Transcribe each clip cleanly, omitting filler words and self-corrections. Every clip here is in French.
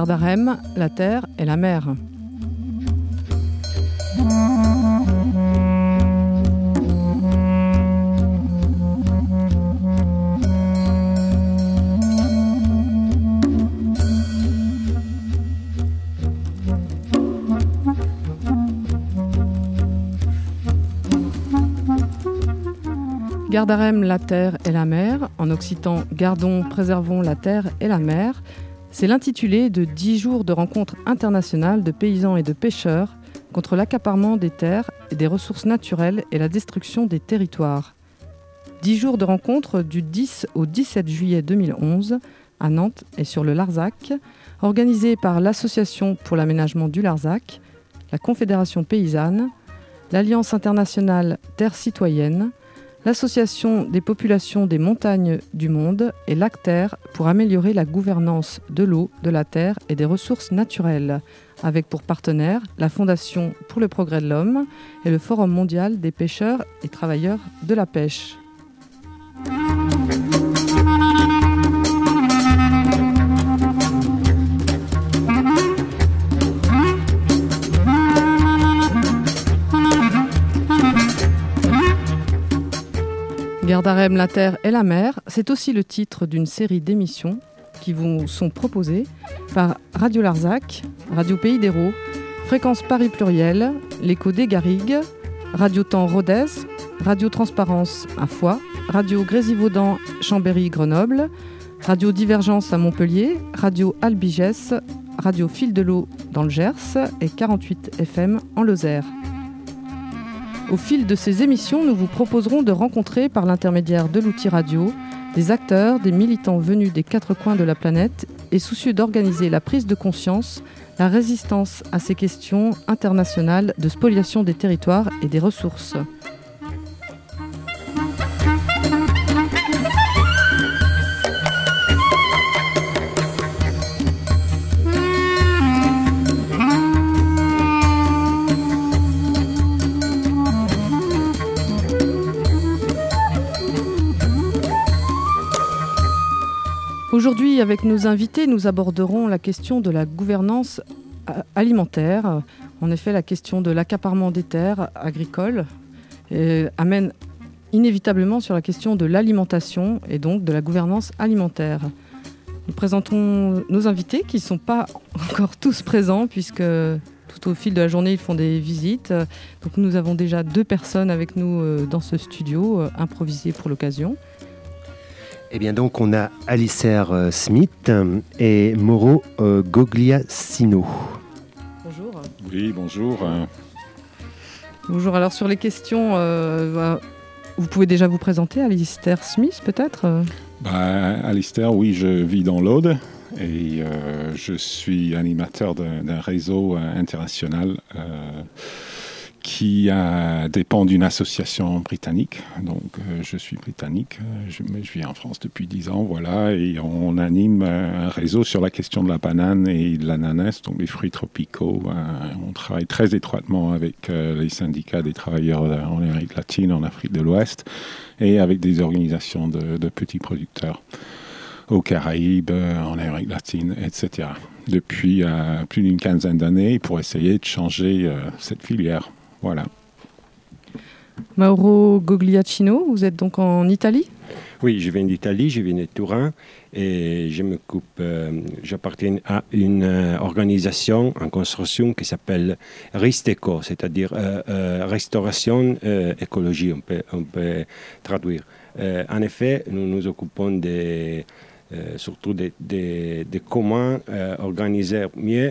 Gardarem, la terre et la mer. Gardarem, la terre et la mer, en occitan Gardons, préservons la terre et la mer, c'est l'intitulé de 10 jours de rencontres internationales de paysans et de pêcheurs contre l'accaparement des terres et des ressources naturelles et la destruction des territoires. 10 jours de rencontres du 10 au 17 juillet 2011 à Nantes et sur le Larzac, organisés par l'Association pour l'aménagement du Larzac, la Confédération paysanne, l'Alliance internationale Terre citoyenne, l'Association des populations des montagnes du monde et l'ACTER pour améliorer la gouvernance de l'eau, de la terre et des ressources naturelles, avec pour partenaires la Fondation pour le progrès de l'homme et le Forum mondial des pêcheurs et travailleurs de la pêche. Gardarem, la terre et la mer, c'est aussi le titre d'une série d'émissions qui vous sont proposées par Radio Larzac, Radio Pays d'Hérault, Fréquence Paris Pluriel, l'Écho des Garrigues, Radio Temps Rodez, Radio Transparence à Foix, Radio Grésivaudan Chambéry Grenoble, Radio Divergence à Montpellier, Radio Albigès, Radio Fil de l'eau dans le Gers et 48 FM en Lozère. Au fil de ces émissions, nous vous proposerons de rencontrer, par l'intermédiaire de l'outil radio, des acteurs, des militants venus des 4 coins de la planète et soucieux d'organiser la prise de conscience, la résistance à ces questions internationales de spoliation des territoires et des ressources. Aujourd'hui, avec nos invités, nous aborderons la question de la gouvernance alimentaire. En effet, la question de l'accaparement des terres agricoles amène inévitablement sur la question de l'alimentation et donc de la gouvernance alimentaire. Nous présentons nos invités qui ne sont pas encore tous présents puisque tout au fil de la journée, ils font des visites. Donc nous avons déjà 2 personnes avec nous dans ce studio, improvisé pour l'occasion. Eh bien donc on a Alistair Smith et Mauro Gogliasino. Bonjour. Oui, bonjour. Bonjour, alors sur les questions, vous pouvez déjà vous présenter, Alistair Smith peut-être Alistair, oui, je vis dans l'Aude et je suis animateur d'un réseau international qui dépend d'une association britannique. Donc, je suis britannique, mais je vis en France depuis 10 ans, voilà, et on anime un réseau sur la question de la banane et de l'ananas, donc les fruits tropicaux. On travaille très étroitement avec les syndicats des travailleurs en Amérique latine, en Afrique de l'Ouest, et avec des organisations de petits producteurs aux Caraïbes, en Amérique latine, etc. Depuis plus d'une quinzaine d'années, pour essayer de changer cette filière. Voilà. Mauro Gogliasino, vous êtes donc en Italie ? Oui, je viens d'Italie, je viens de Turin et j'appartiens à une organisation en construction qui s'appelle Risteco, c'est-à-dire restauration écologie, on peut traduire. En effet, nous nous occupons surtout de comment organiser mieux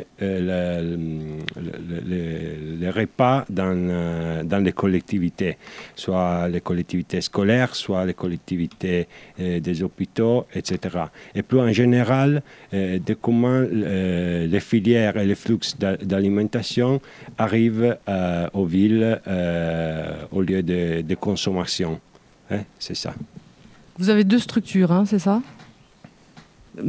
les repas dans les collectivités, soit les collectivités scolaires, soit les collectivités des hôpitaux, etc. Et plus en général, de comment les filières et les flux d'alimentation arrivent aux villes au lieu de consommation. C'est ça. Vous avez 2 structures, c'est ça ?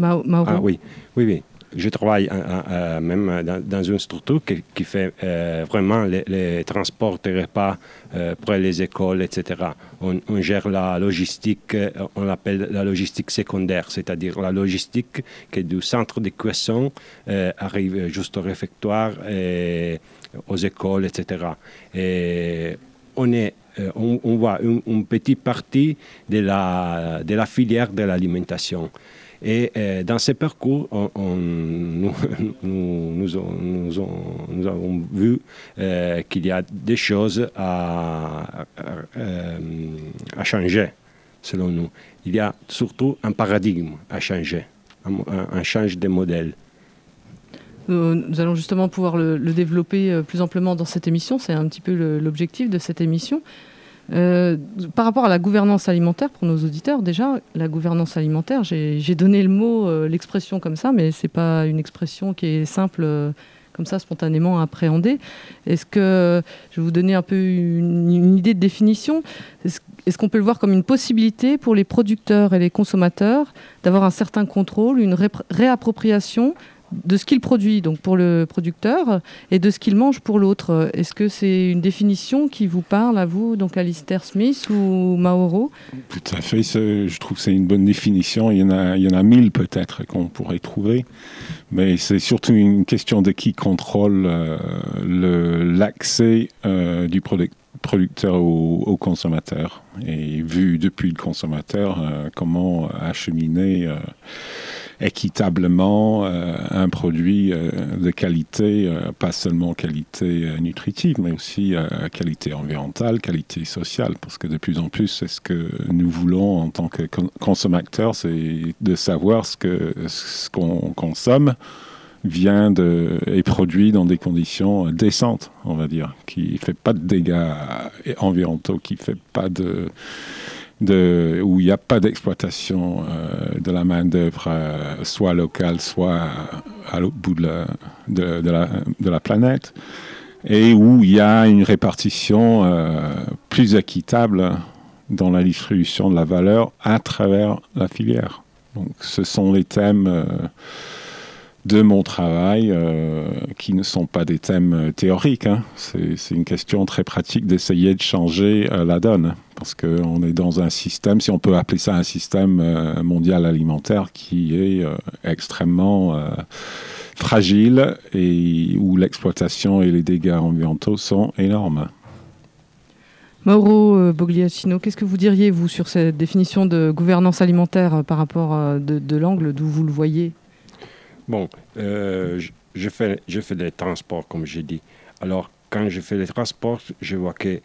Mauro. Ah oui. je travaille même dans une structure qui fait vraiment les transports de repas près des écoles, etc. On gère la logistique, on l'appelle la logistique secondaire, c'est-à-dire la logistique qui du centre de cuisson arrive juste au réfectoire, et aux écoles, etc. Et on voit une petite partie de la filière de l'alimentation. Et dans ce parcours, nous avons vu qu'il y a des choses à changer, selon nous. Il y a surtout un paradigme à changer, un change de modèle. Nous allons justement pouvoir le développer plus amplement dans cette émission. C'est un petit peu l'objectif de cette émission. Par rapport à la gouvernance alimentaire, pour nos auditeurs, déjà, la gouvernance alimentaire, j'ai donné le mot, l'expression comme ça, mais ce n'est pas une expression qui est simple, comme ça, spontanément à appréhender. Est-ce que je vais vous donner un peu une idée de définition? Est-ce qu'on peut le voir comme une possibilité pour les producteurs et les consommateurs d'avoir un certain contrôle, une réappropriation de ce qu'il produit, donc pour le producteur, et de ce qu'il mange pour l'autre? Est-ce que c'est une définition qui vous parle à vous, donc Alistair Smith ou Mauro? Tout à fait, je trouve que c'est une bonne définition. Il y en a 1000 peut-être qu'on pourrait trouver, mais c'est surtout une question de qui contrôle l'accès du producteur au consommateur, et vu depuis le consommateur, comment acheminer équitablement un produit de qualité, pas seulement qualité nutritive, mais aussi qualité environnementale, qualité sociale, parce que de plus en plus, c'est ce que nous voulons en tant que consommateurs, c'est de savoir ce qu'on consomme est produit dans des conditions décentes, on va dire, qui ne fait pas de dégâts environnementaux, qui fait pas où il n'y a pas d'exploitation de la main-d'œuvre, soit locale, soit à l'autre bout de la planète, et où il y a une répartition plus équitable dans la distribution de la valeur à travers la filière. Donc, ce sont les thèmes de mon travail, qui ne sont pas des thèmes théoriques. Hein. C'est une question très pratique d'essayer de changer la donne, parce qu'on est dans un système, si on peut appeler ça un système mondial alimentaire, qui est extrêmement fragile, et où l'exploitation et les dégâts environnementaux sont énormes. Mauro Bogliacino, qu'est-ce que vous diriez, vous, sur cette définition de gouvernance alimentaire par rapport de l'angle d'où vous le voyez? Bon, je fais des transports, comme j'ai dit. Alors, quand je fais les transports, je vois que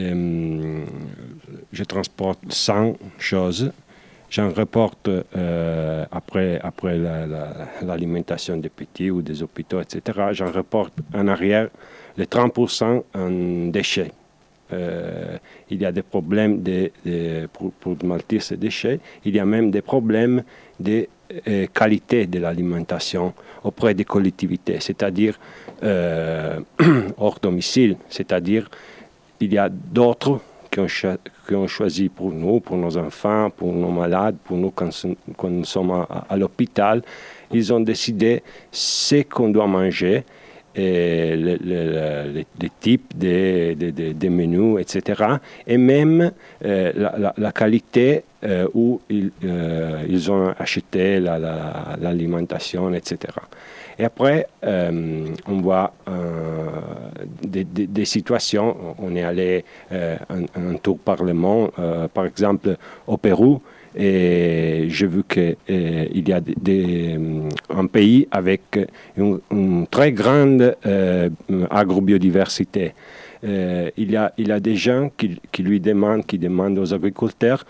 je transporte 100 choses. J'en reporte après l'alimentation des petits ou des hôpitaux, etc. J'en reporte en arrière les 30% en déchets. Il y a des problèmes pour maltir ces déchets. Il y a même des problèmes de qualité de l'alimentation auprès des collectivités, c'est-à-dire hors domicile, c'est-à-dire il y a d'autres qui ont choisi pour nous, pour nos enfants, pour nos malades, pour nous quand nous sommes à l'hôpital, ils ont décidé ce qu'on doit manger, et les types des menus, etc. Et même la qualité où ils ont acheté l'alimentation, etc. Et après, on voit des situations. On est allé un tour par le monde, par exemple au Pérou, et j'ai vu qu'il y a un pays avec une très grande agrobiodiversité. Il y a des gens qui demandent aux agriculteurs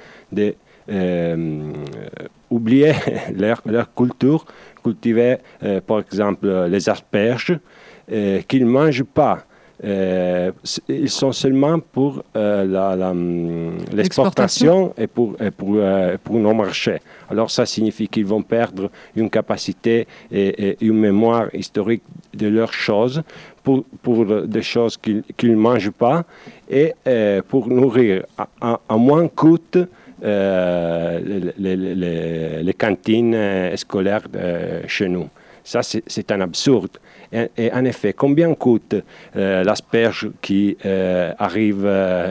d'oublier leur culture, cultiver par exemple les asperges, qu'ils ne mangent pas. Ils sont seulement pour l'exportation et pour nos marchés. Alors ça signifie qu'ils vont perdre une capacité et une mémoire historique de leurs choses pour des choses qu'ils ne mangent pas, et pour nourrir à moins coûte les cantines scolaires chez nous. Ça, c'est un absurde. Et en effet, combien coûte l'asperge qui arrive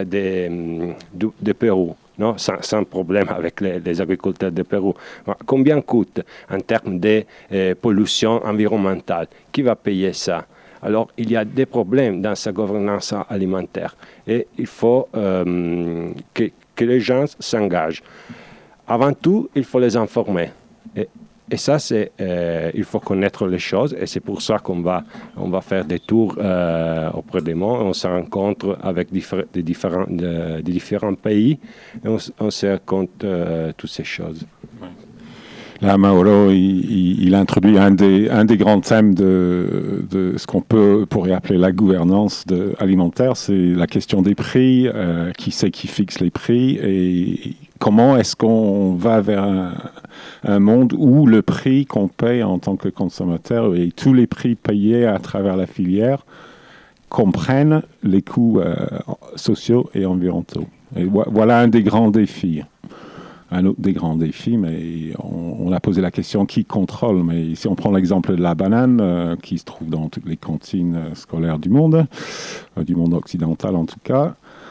de Pérou, non? Sans problème avec les agriculteurs de Pérou. Combien coûte en termes de pollution environnementale? Qui va payer ça? Alors, il y a des problèmes dans sa gouvernance alimentaire. Et il faut que les gens s'engagent. Avant tout, il faut les informer. Et ça, il faut connaître les choses, et c'est pour ça qu'on va faire des tours auprès des monts. On se rencontre avec des différents pays, et on se raconte toutes ces choses. Là, Mauro, il introduit un des grands thèmes de ce qu'on pourrait appeler la gouvernance alimentaire, c'est la question des prix, qui c'est qui fixe les prix, et comment est-ce qu'on va vers un monde où le prix qu'on paye en tant que consommateur et tous les prix payés à travers la filière comprennent les coûts sociaux et environnementaux. Et voilà un des grands défis. Un autre des grands défis, mais on a posé la question qui contrôle. Mais si on prend l'exemple de la banane, qui se trouve dans toutes les cantines scolaires du monde occidental en tout cas,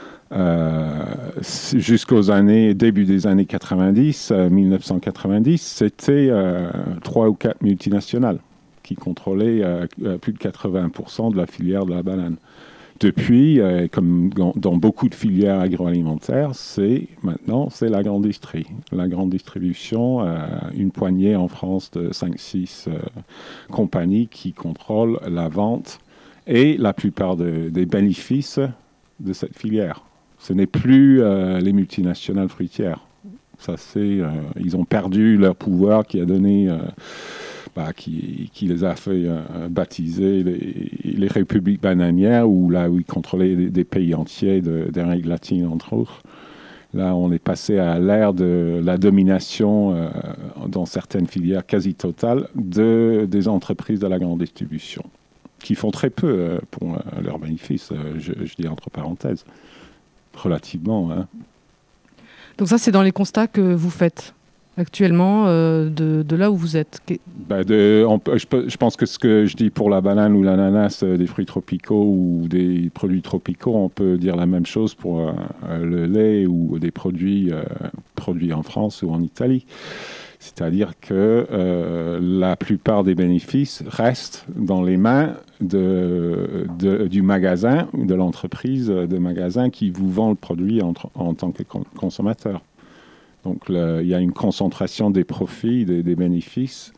début des années 90, 1990, c'était 3 ou 4 multinationales qui contrôlaient plus de 80% de la filière de la banane. Depuis, comme dans beaucoup de filières agroalimentaires, maintenant c'est la grande distribution, une poignée en France de 5-6 compagnies qui contrôlent la vente et la plupart des bénéfices de cette filière. Ce n'est plus les multinationales fruitières. Ils ont perdu leur pouvoir qui a donné... qui les a fait baptiser les républiques bananières, où ils contrôlaient des pays entiers d'Amérique latine, entre autres. Là, on est passé à l'ère de la domination dans certaines filières quasi totales des entreprises de la grande distribution, qui font très peu pour leurs bénéfices, je dis entre parenthèses, relativement. Hein. Donc ça, c'est dans les constats que vous faites actuellement de là où vous êtes? Je pense que ce que je dis pour la banane ou l'ananas, des fruits tropicaux ou des produits tropicaux, on peut dire la même chose pour le lait ou des produits en France ou en Italie. C'est-à-dire que la plupart des bénéfices restent dans les mains du magasin ou de l'entreprise de magasin qui vous vend le produit en tant que consommateur. Donc, il y a une concentration des profits, des bénéfices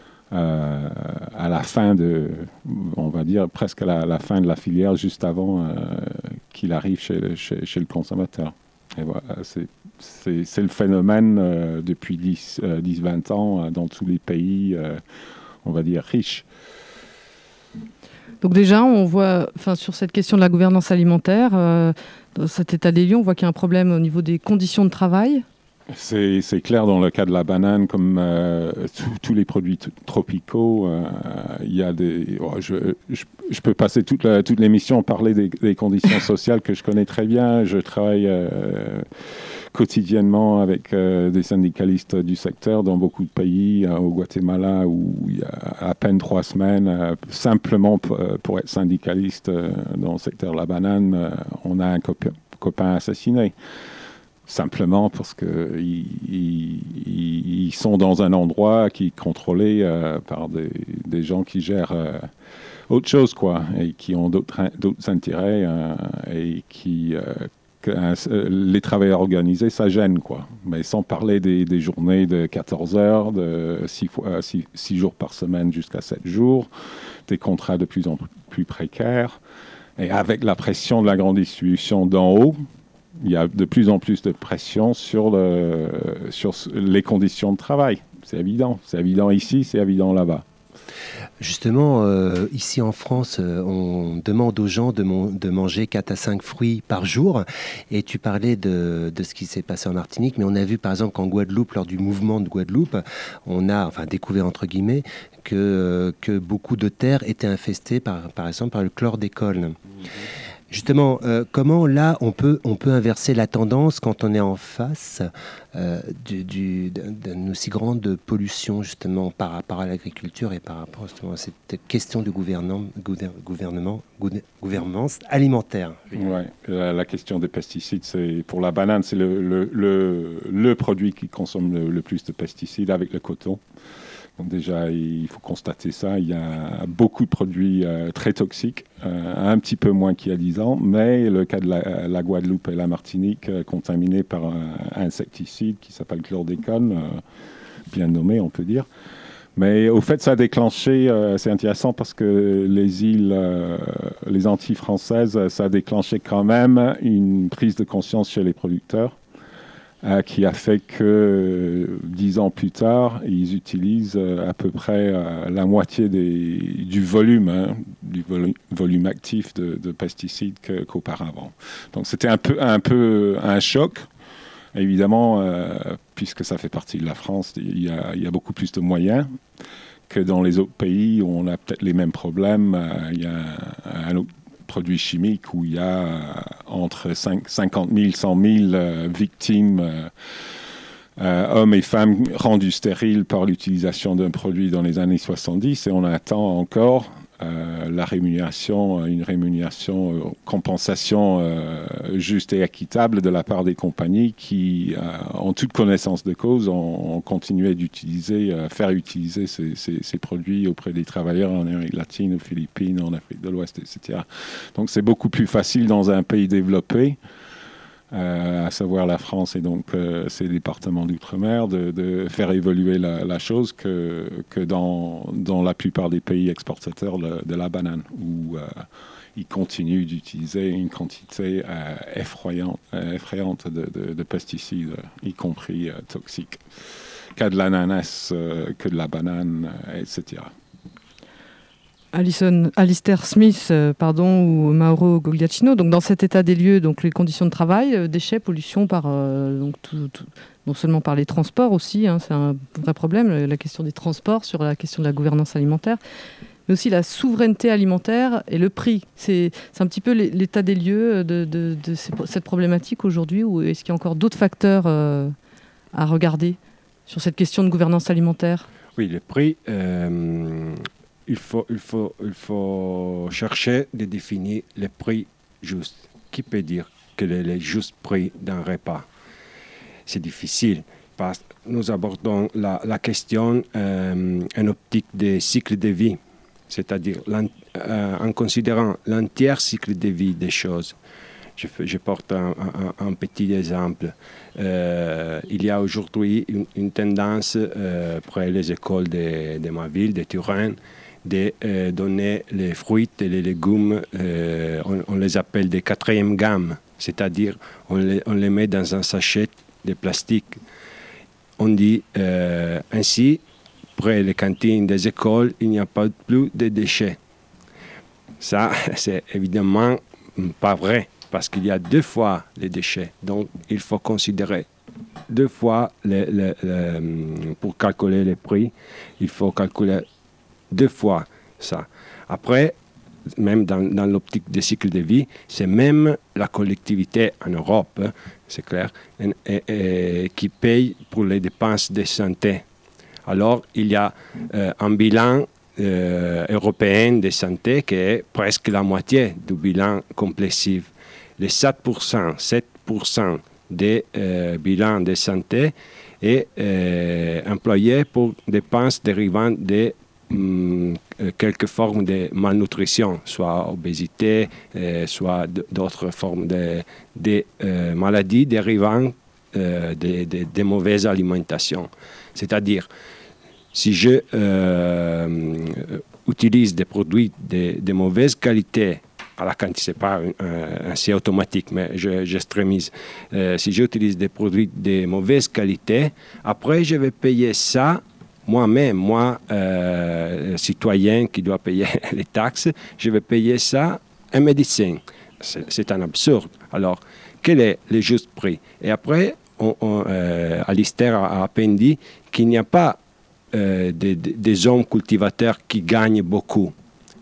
à la fin on va dire presque à la fin de la filière, juste avant qu'il arrive chez le consommateur. Et voilà, c'est le phénomène depuis 10-20 ans dans tous les pays, on va dire, riches. Donc déjà, on voit, sur cette question de la gouvernance alimentaire, dans cet état des lieux, on voit qu'il y a un problème au niveau des conditions de travail. C'est clair dans le cas de la banane, comme tous les produits tropicaux, il y a je peux passer toute l'émission à parler des conditions sociales que je connais très bien. Je travaille quotidiennement avec des syndicalistes du secteur dans beaucoup de pays, au Guatemala où il y a à peine 3 semaines, simplement pour être syndicaliste dans le secteur de la banane, on a un copain assassiné. Simplement parce qu'ils sont dans un endroit qui est contrôlé par des gens qui gèrent autre chose, quoi, et qui ont d'autres intérêts et qui... les travailleurs organisés, ça gêne, quoi. Mais sans parler des journées de 14 heures, de 6 jours par semaine jusqu'à 7 jours, des contrats de plus en plus précaires. Et avec la pression de la grande distribution d'en haut, il y a de plus en plus de pression sur les conditions de travail. C'est évident. C'est évident ici, c'est évident là-bas. Justement, ici en France, on demande aux gens de manger 4 à 5 fruits par jour. Et tu parlais de ce qui s'est passé en Martinique, mais on a vu par exemple qu'en Guadeloupe, lors du mouvement de Guadeloupe, on a découvert entre guillemets que beaucoup de terres étaient infestées par exemple par le chlordécone. Justement, comment là on peut inverser la tendance quand on est en face d'une aussi grande pollution justement par rapport à l'agriculture et par rapport justement à cette question de gouvernance alimentaire. Ouais, la question des pesticides, c'est pour la banane, c'est le produit qui consomme le plus de pesticides avec le coton. Donc déjà, il faut constater ça. Il y a beaucoup de produits très toxiques, un petit peu moins qu'il y a 10 ans, mais le cas de la Guadeloupe et la Martinique, contaminés par un insecticide qui s'appelle chlordécone, bien nommé, on peut dire. Mais au fait, ça a déclenché, c'est intéressant parce que les Antilles françaises, ça a déclenché quand même une prise de conscience chez les producteurs. Qui a fait que 10 ans plus tard, ils utilisent à peu près la moitié du volume, volume actif de pesticides qu'auparavant. Donc c'était un peu un choc. Évidemment, puisque ça fait partie de la France, il y a beaucoup plus de moyens que dans les autres pays où on a peut-être les mêmes problèmes. Il y a un autre produits chimiques où il y a entre 50 000 100 000 victimes, hommes et femmes rendus stériles par l'utilisation d'un produit dans les années 70 et on attend encore une rémunération, compensation juste et équitable de la part des compagnies qui, en toute connaissance de cause, ont continué faire utiliser ces produits auprès des travailleurs en Amérique latine, aux Philippines, en Afrique de l'Ouest, etc. Donc c'est beaucoup plus facile dans un pays développé, à savoir la France et donc ces départements d'outre-mer, de faire évoluer la chose que dans la plupart des pays exportateurs de la banane, où ils continuent d'utiliser une quantité effrayante de pesticides, y compris toxiques, qu'à de l'ananas, que de la banane, etc. Alistair Smith, ou Mauro Gugliacchino. Donc dans cet état des lieux, donc les conditions de travail, déchets, pollution non seulement par les transports aussi, c'est un vrai problème, la question des transports sur la question de la gouvernance alimentaire, mais aussi la souveraineté alimentaire et le prix. C'est un petit peu l'état des lieux de cette problématique aujourd'hui, ou est-ce qu'il y a encore d'autres facteurs à regarder sur cette question de gouvernance alimentaire ? Oui, le prix. Il faut chercher de définir le prix juste. Qui peut dire quel est le juste prix d'un repas? C'est difficile parce que nous abordons la question en optique des cycles de vie, c'est-à-dire en considérant l'entier cycle de vie des choses. Je porte un petit exemple. Il y a aujourd'hui une tendance près les écoles de ma ville, de Turin, de donner les fruits et les légumes, on les appelle de quatrième gamme, c'est-à-dire on les met dans un sachet de plastique. On dit ainsi, près les cantines des écoles, il n'y a pas plus de déchets. Ça, c'est évidemment pas vrai, parce qu'il y a 2 fois les déchets. Donc, il faut considérer 2 fois, pour calculer les prix, il faut calculer 2 fois ça. Après, même dans l'optique des cycles de vie, c'est même la collectivité en Europe, c'est clair, qui paye pour les dépenses de santé. Alors, il y a un bilan européen de santé qui est presque la moitié du bilan complétif. Les 7% des bilans de santé est employé pour dépenses dérivant de quelques formes de malnutrition, soit obésité, soit d'autres formes de maladies dérivant de mauvaises alimentations. C'est-à-dire, si je utilise des produits de mauvaise qualité, alors quand ce n'est pas assez automatique, mais j'extrémise, si j'utilise des produits de mauvaise qualité, après je vais payer ça moi-même, citoyen qui doit payer les taxes, je vais payer ça un médecin. C'est un absurde. Alors, quel est le juste prix? Et après, Alistair a à peine dit qu'il n'y a pas des hommes cultivateurs qui gagnent beaucoup.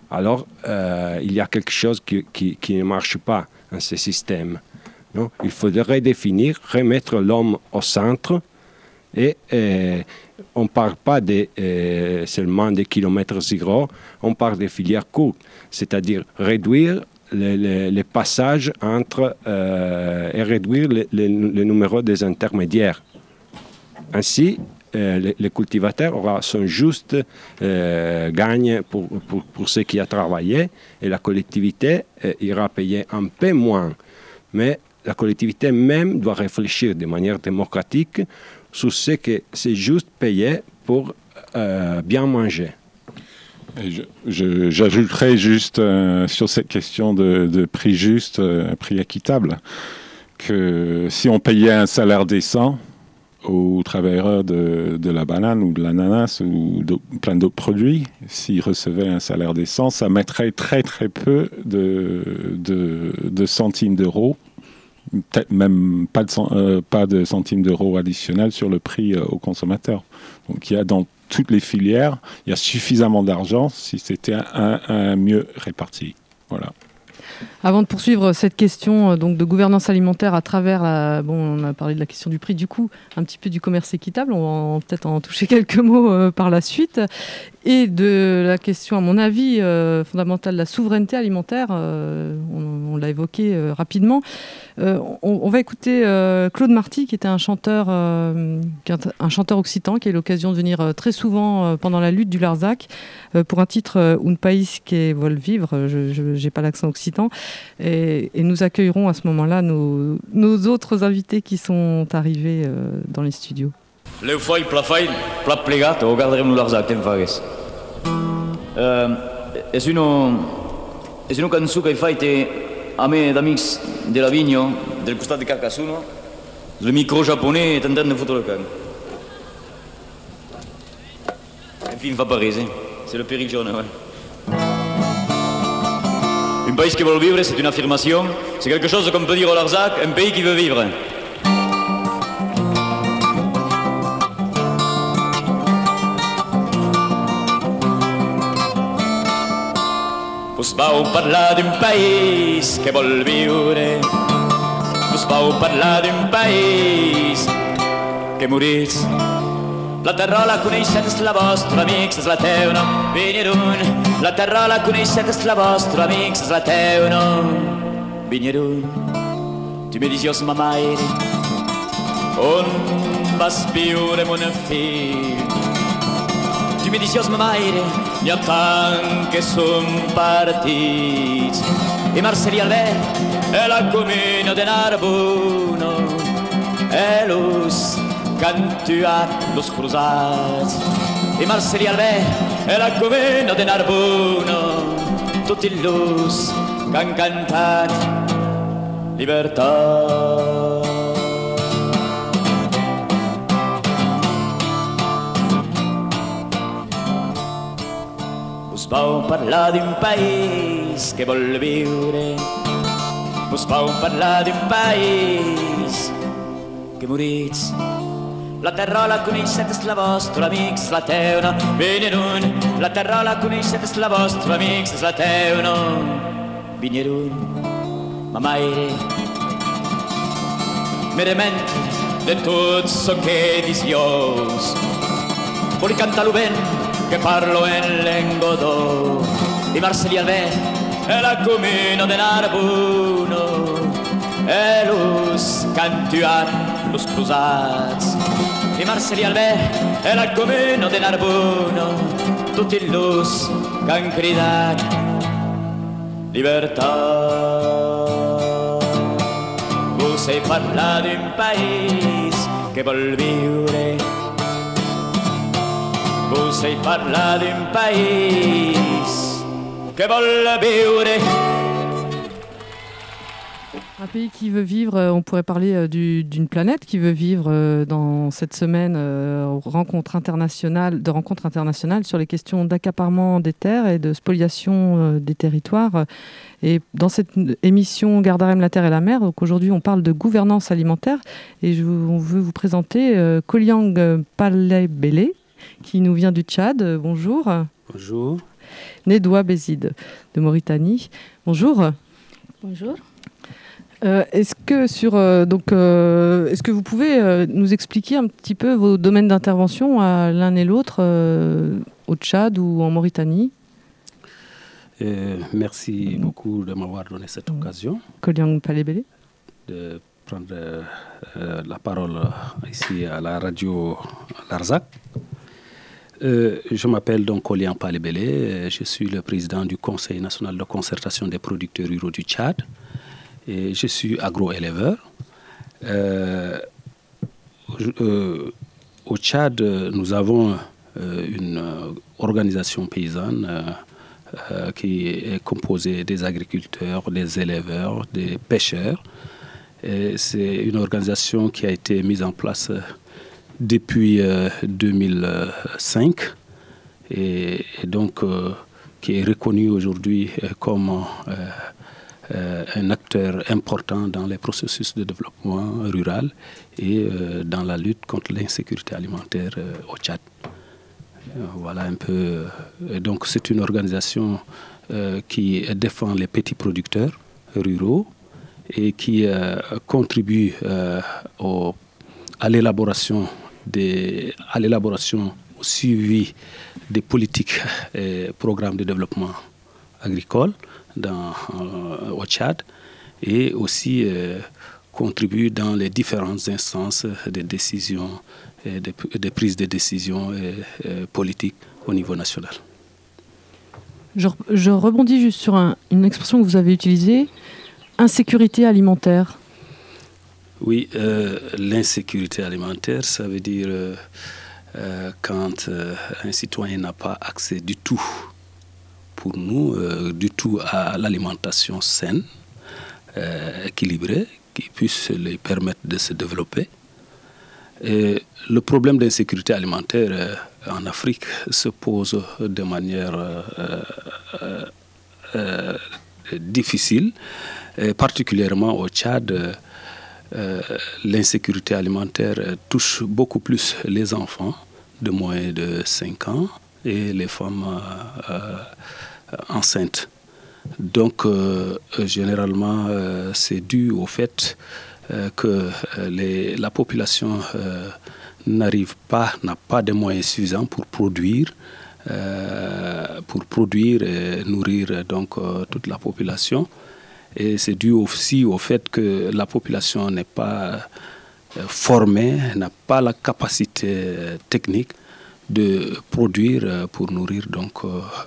alors il y a quelque chose qui ne marche pas dans ce système. Non? Il faut redéfinir, remettre l'homme au centre et on ne parle pas seulement des kilomètres zéro, on parle des filières courtes, c'est-à-dire réduire les passages entre et réduire le numéro des intermédiaires. Ainsi, les cultivateurs sont juste gagnent pour ce qui a travaillé et la collectivité ira payer un peu moins. Mais la collectivité même doit réfléchir de manière démocratique sur ce que c'est juste payer pour bien manger. J'ajouterais juste sur cette question de prix juste, prix équitable, que si on payait un salaire décent aux travailleurs de la banane ou de l'ananas ou plein d'autres produits, s'ils recevaient un salaire décent, ça mettrait très très peu de centimes d'euros, peut-être même pas de centimes d'euros additionnels sur le prix aux consommateurs. Donc il y a dans toutes les filières, il y a suffisamment d'argent si c'était un mieux réparti. Voilà. Avant de poursuivre cette question donc de gouvernance alimentaire à travers, on a parlé de la question du prix, du coup, un petit peu du commerce équitable, on va peut-être en toucher quelques mots par la suite, et de la question, à mon avis, fondamentale de la souveraineté alimentaire, on l'a évoqué rapidement. On va écouter Claude Marty, qui était un chanteur occitan, qui a eu l'occasion de venir très souvent pendant la lutte du Larzac, pour un titre Un pays qui vol vivre, je n'ai pas l'accent occitan, et nous accueillerons à ce moment-là nos autres invités qui sont arrivés dans les studios. Leu fai, plat plegat, o guardarem no Larzac, te'n fagues. És una cançó que he fet a me d'amics de la Vigno, del costat de Carcassonne, le micro japonais tentant de fotre el camp. En fi, em fa pas res, c'est le périll jaune, ouais. Un pays qui veut vivre, c'est une affirmation, c'est quelque chose qu'on peut dire au Larzac, un pays qui veut vivre. Us vau parlar d'un país que vol viure. Us vau parlar d'un país que morís. La terra la coneixet, és la vostra, amics, és la teu nom, Vinyeroon. La terra la coneixet, és la vostra, amics, és la teu nom, Vinyeroon. Tu me dizios, ma mare, on vas viure, mon fill? Tu me dizios, ma mare, hi ha tant que som partits. I Marcelí Albert, e la comuna de Narbona, e los cantuat los cruzats. I Marcelí Albert, e la comuna de Narbona, tutti los que han cantat llibertat. Us vau parlar d'un país que vol viure. Us vau parlar d'un país que morits. La terra la coneixet, és la vostra, amics, és la teu nom, Vinyeroon. La terra la coneixet, és la vostra, amics, és la teu nom, Vinyeroon. Ma mare me rementa de tot so que disiós. Vull cantar-lo ben, que parlo en l'engodó. I Marcelí Albert, e la comuna de Narbona, e los cantuat los cruzats. I Marcelí Albert, e la comuna de Narbona, tutti los que han cridat llibertat. Vos he parlat d'un país que vol viure. Vos he parlat d'un país que vol viure. Un pays qui veut vivre, on pourrait parler d'une planète qui veut vivre dans cette semaine de rencontres internationales sur les questions d'accaparement des terres et de spoliation des territoires. Et dans cette émission Gardarem la terre et la mer, donc aujourd'hui on parle de gouvernance alimentaire et on veut vous présenter Koliang Palebele qui nous vient du Tchad. Bonjour. Bonjour. Nedoua Bézid de Mauritanie. Bonjour. Bonjour. Est-ce que vous pouvez nous expliquer un petit peu vos domaines d'intervention à l'un et l'autre, au Tchad ou en Mauritanie? Merci beaucoup de m'avoir donné cette occasion Koliang Palebele de prendre la parole ici à la radio Larzac. Je m'appelle donc Koliang Palebele, je suis le président du Conseil national de concertation des producteurs ruraux du Tchad. Et je suis agro-éleveur. Au Tchad, nous avons une organisation paysanne qui est composée des agriculteurs, des éleveurs, des pêcheurs. Et c'est une organisation qui a été mise en place depuis 2005 et donc qui est reconnue aujourd'hui comme un acteur important dans les processus de développement rural et dans la lutte contre l'insécurité alimentaire au Tchad. Voilà un peu. Donc c'est une organisation qui défend les petits producteurs ruraux et qui contribue à l'élaboration, au suivi des politiques et programmes de développement agricole au Tchad et aussi contribue dans les différentes instances de décision et de prise de décision politiques au niveau national. Je rebondis juste sur une expression que vous avez utilisée, insécurité alimentaire. Oui, l'insécurité alimentaire, ça veut dire quand un citoyen n'a pas accès du tout, pour nous, du tout à l'alimentation saine, équilibrée, qui puisse lui permettre de se développer. Et le problème d'insécurité alimentaire en Afrique se pose de manière difficile, et particulièrement au Tchad. L'insécurité alimentaire touche beaucoup plus les enfants de moins de 5 ans et les femmes enceintes. Donc, généralement, c'est dû au fait que la population n'a pas de moyens suffisants pour produire et nourrir donc toute la population. Et c'est dû aussi au fait que la population n'est pas formée, n'a pas la capacité technique de produire pour nourrir donc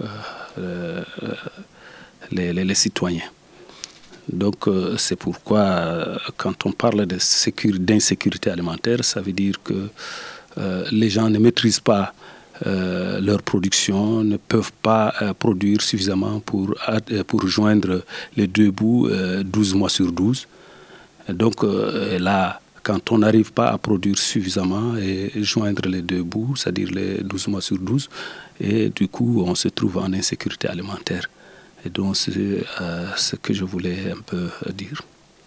les citoyens. Donc c'est pourquoi quand on parle d'insécurité alimentaire, ça veut dire que les gens ne maîtrisent pas leur production, ne peuvent pas produire suffisamment pour joindre les deux bouts 12 mois sur 12. Donc là, quand on n'arrive pas à produire suffisamment et joindre les deux bouts, c'est-à-dire les 12 mois sur 12, et du coup, on se trouve en insécurité alimentaire. Et donc, c'est ce que je voulais un peu dire.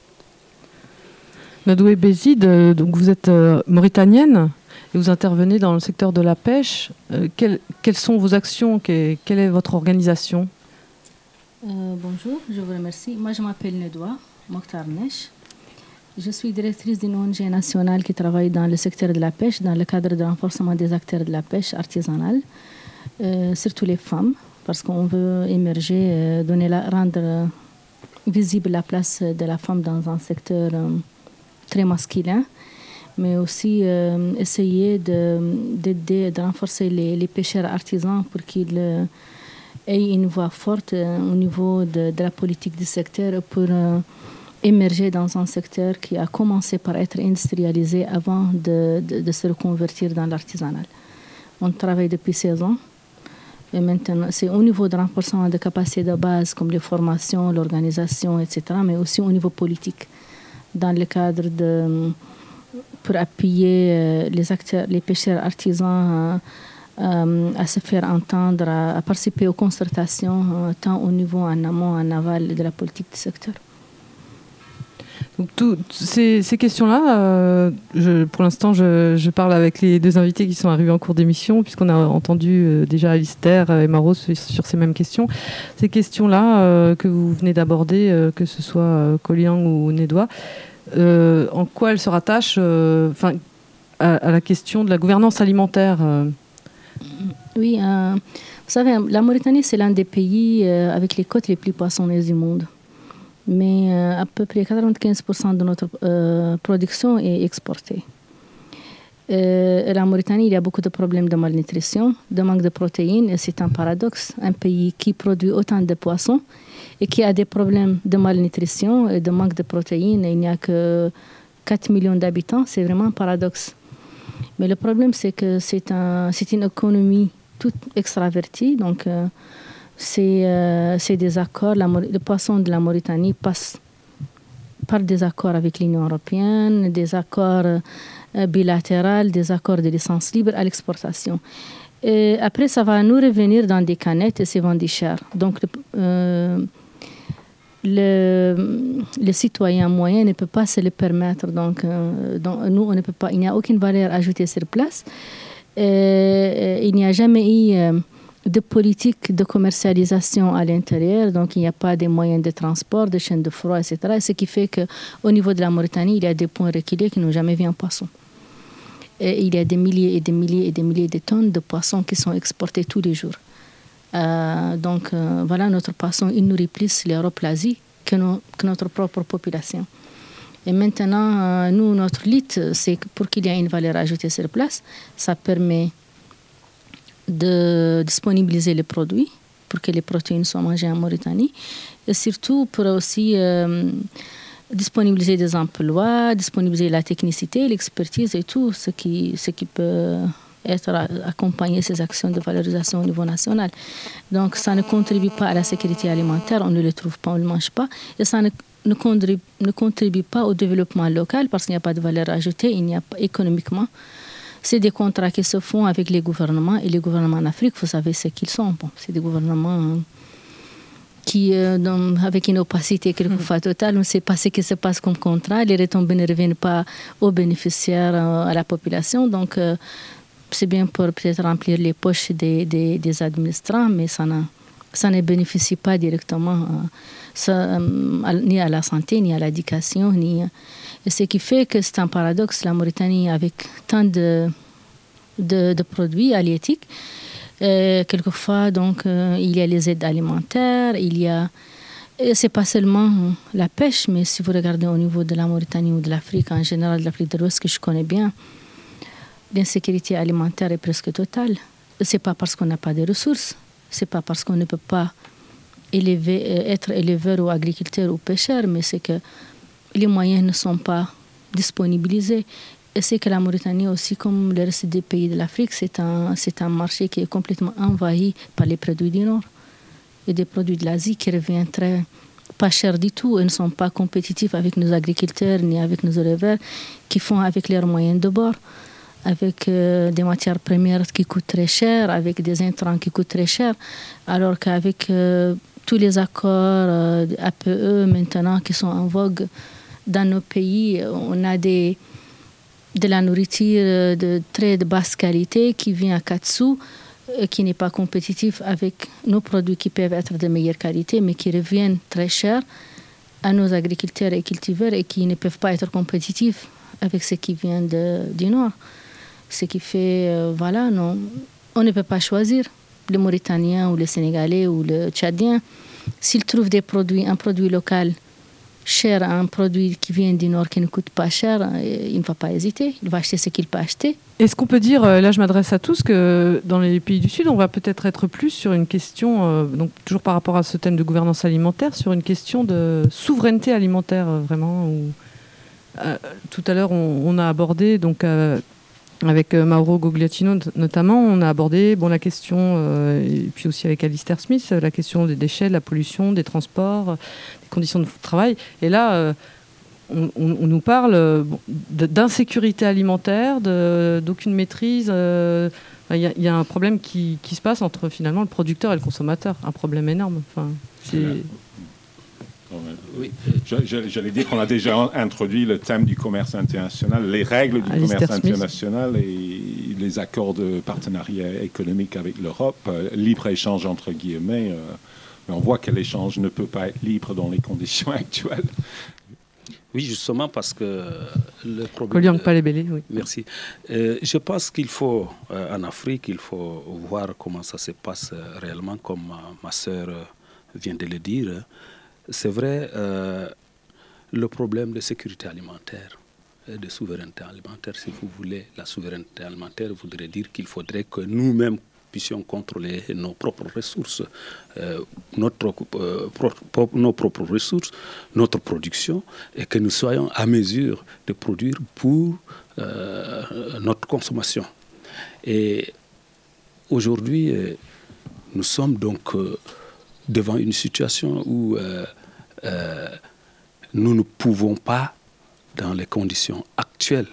Nedoua Bézid, donc vous êtes mauritanienne et vous intervenez dans le secteur de la pêche. Quelles sont vos actions? Quelle est votre organisation? Bonjour, je vous remercie. Moi, je m'appelle Nedoua Mokhtar Nesh. Je suis directrice d'une ONG nationale qui travaille dans le secteur de la pêche, dans le cadre de renforcement des acteurs de la pêche artisanale, surtout les femmes, parce qu'on veut émerger, rendre visible la place de la femme dans un secteur très masculin, mais aussi essayer d'aider, de renforcer les pêcheurs artisans pour qu'ils aient une voix forte au niveau de la politique du secteur pour émerger dans un secteur qui a commencé par être industrialisé avant de se reconvertir dans l'artisanal. On travaille depuis 16 ans. Et maintenant, c'est au niveau de renforcement des capacités de base comme les formations, l'organisation, etc., mais aussi au niveau politique, dans le cadre pour appuyer les acteurs, les pêcheurs artisans à se faire entendre, à participer aux concertations, tant au niveau en amont, en aval de la politique du secteur. Donc ces questions-là, pour l'instant, je parle avec les deux invités qui sont arrivés en cours d'émission, puisqu'on a entendu déjà Alistair et Mauro sur ces mêmes questions. Ces questions-là que vous venez d'aborder, que ce soit Koliang ou Nedoa, en quoi elles se rattachent à la question de la gouvernance alimentaire Oui, vous savez, la Mauritanie, c'est l'un des pays avec les côtes les plus poissonneuses du monde. Mais à peu près 95% de notre production est exportée. La Mauritanie, il y a beaucoup de problèmes de malnutrition, de manque de protéines, et c'est un paradoxe. Un pays qui produit autant de poissons et qui a des problèmes de malnutrition et de manque de protéines, et il n'y a que 4 millions d'habitants, c'est vraiment un paradoxe. Mais le problème, c'est que c'est une économie toute extravertie, donc c'est des accords. Le poisson de la Mauritanie passe par des accords avec l'Union européenne, des accords bilatéraux, des accords de licence libre à l'exportation. Et après, ça va nous revenir dans des canettes et c'est vendu cher. Donc, le citoyen moyen ne peut pas se le permettre. Donc nous, on ne peut pas. Il n'y a aucune valeur ajoutée sur place. Il n'y a jamais eu de politique de commercialisation à l'intérieur, donc il n'y a pas de moyens de transport, de chaînes de froid, etc. Ce qui fait qu'au niveau de la Mauritanie, il y a des points reculés qui n'ont jamais vu un poisson. Et il y a des milliers et des milliers et des milliers de tonnes de poissons qui sont exportés tous les jours. Donc voilà, notre poisson, il nourrit plus l'Europe, l'Asie que notre propre population. Et maintenant, nous, notre lutte, c'est que pour qu'il y ait une valeur ajoutée sur place, ça permet de disponibiliser les produits pour que les protéines soient mangées en Mauritanie et surtout pour aussi disponibiliser des emplois, disponibiliser la technicité, l'expertise et tout ce qui peut être accompagner ces actions de valorisation au niveau national. Donc ça ne contribue pas à la sécurité alimentaire, on ne le trouve pas, on ne le mange pas, et ça ne contribue pas au développement local parce qu'il n'y a pas de valeur ajoutée, il n'y a pas économiquement. C'est des contrats qui se font avec les gouvernements, et les gouvernements en Afrique, vous savez ce qu'ils sont. Bon, c'est des gouvernements qui, avec une opacité quelquefois totale, on ne sait pas ce qui se passe comme contrat, les retombées ne reviennent pas aux bénéficiaires, à la population, donc c'est bien pour peut-être remplir les poches des administrants, mais ça ne bénéficie pas directement ni à la santé, ni à l'éducation, Et ce qui fait que c'est un paradoxe, la Mauritanie, avec tant de produits halieutiques, quelquefois, donc, il y a les aides alimentaires, c'est pas seulement la pêche, mais si vous regardez au niveau de la Mauritanie ou de l'Afrique, en général de l'Afrique de l'Ouest, que je connais bien, l'insécurité alimentaire est presque totale. C'est pas parce qu'on n'a pas de ressources, c'est pas parce qu'on ne peut pas être éleveur ou agriculteur ou pêcheur, mais c'est que les moyens ne sont pas disponibilisés. Et c'est que la Mauritanie aussi, comme le reste des pays de l'Afrique, c'est un marché qui est complètement envahi par les produits du Nord et des produits de l'Asie qui reviennent pas chers du tout et ne sont pas compétitifs avec nos agriculteurs ni avec nos éleveurs qui font avec leurs moyens de bord, avec des matières premières qui coûtent très cher, avec des intrants qui coûtent très cher, alors qu'avec tous les accords APE maintenant qui sont en vogue dans nos pays, on a de la nourriture de très de basse qualité qui vient à 4 sous, qui n'est pas compétitif avec nos produits qui peuvent être de meilleure qualité, mais qui reviennent très cher à nos agriculteurs et cultiveurs et qui ne peuvent pas être compétitifs avec ce qui vient du Nord. Ce qui fait, non, on ne peut pas choisir le Mauritanien ou le Sénégalais ou le Tchadien. S'il trouve un produit local cher à un produit qui vient du Nord qui ne coûte pas cher, il ne va pas hésiter. Il va acheter ce qu'il peut acheter. Est-ce qu'on peut dire, là je m'adresse à tous, que dans les pays du Sud, on va peut-être être plus sur une question, donc toujours par rapport à ce thème de gouvernance alimentaire, sur une question de souveraineté alimentaire, vraiment. Tout à l'heure, on a abordé, donc avec Mauro Gugliacino notamment, on a abordé la question, et puis aussi avec Alistair Smith, la question des déchets, de la pollution, des transports, des conditions de travail. Et là, on nous parle d'insécurité alimentaire, d'aucune maîtrise. Il y a un problème qui se passe entre finalement le producteur et le consommateur, un problème énorme. Oui. J'allais dire qu'on a déjà introduit le thème du commerce international, les règles du commerce international et les accords de partenariat économique avec l'Europe, libre-échange entre guillemets. Mais on voit que l'échange ne peut pas être libre dans les conditions actuelles. Oui, justement, parce que le problème... Koliang Palebele, oui. Merci. Je pense qu'il faut, en Afrique, il faut voir comment ça se passe réellement, comme ma sœur vient de le dire. C'est vrai, le problème de sécurité alimentaire, de souveraineté alimentaire, si vous voulez, la souveraineté alimentaire voudrait dire qu'il faudrait que nous-mêmes puissions contrôler nos propres ressources, nos propres ressources, notre production, et que nous soyons à mesure de produire pour notre consommation. Et aujourd'hui, nous sommes donc devant une situation où nous ne pouvons pas, dans les conditions actuelles,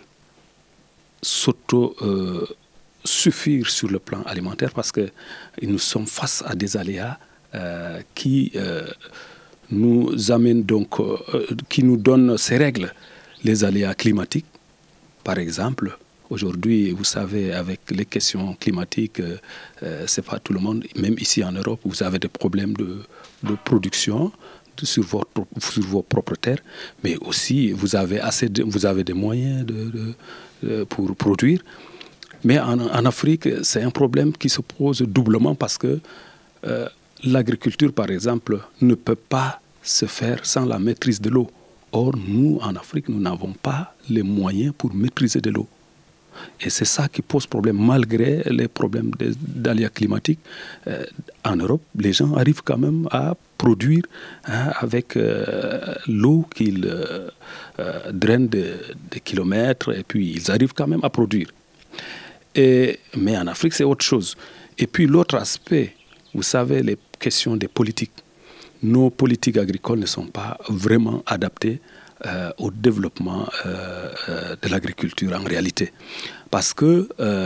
suffire sur le plan alimentaire parce que nous sommes face à des aléas qui nous amènent donc, qui nous donnent ces règles. Les aléas climatiques, par exemple. Aujourd'hui, vous savez, avec les questions climatiques, c'est pas tout le monde, même ici en Europe, vous avez des problèmes de production sur vos propres terres, mais aussi vous avez des moyens pour produire. Mais en Afrique, c'est un problème qui se pose doublement parce que l'agriculture, par exemple, ne peut pas se faire sans la maîtrise de l'eau. Or, nous, en Afrique, nous n'avons pas les moyens pour maîtriser de l'eau. Et c'est ça qui pose problème. Malgré les problèmes d'aléas climatiques, en Europe, les gens arrivent quand même à produire avec l'eau qu'ils drainent des kilomètres, et puis ils arrivent quand même à produire. Mais en Afrique, c'est autre chose. Et puis l'autre aspect, vous savez, les questions des politiques. Nos politiques agricoles ne sont pas vraiment adaptées au développement de l'agriculture en réalité. Parce que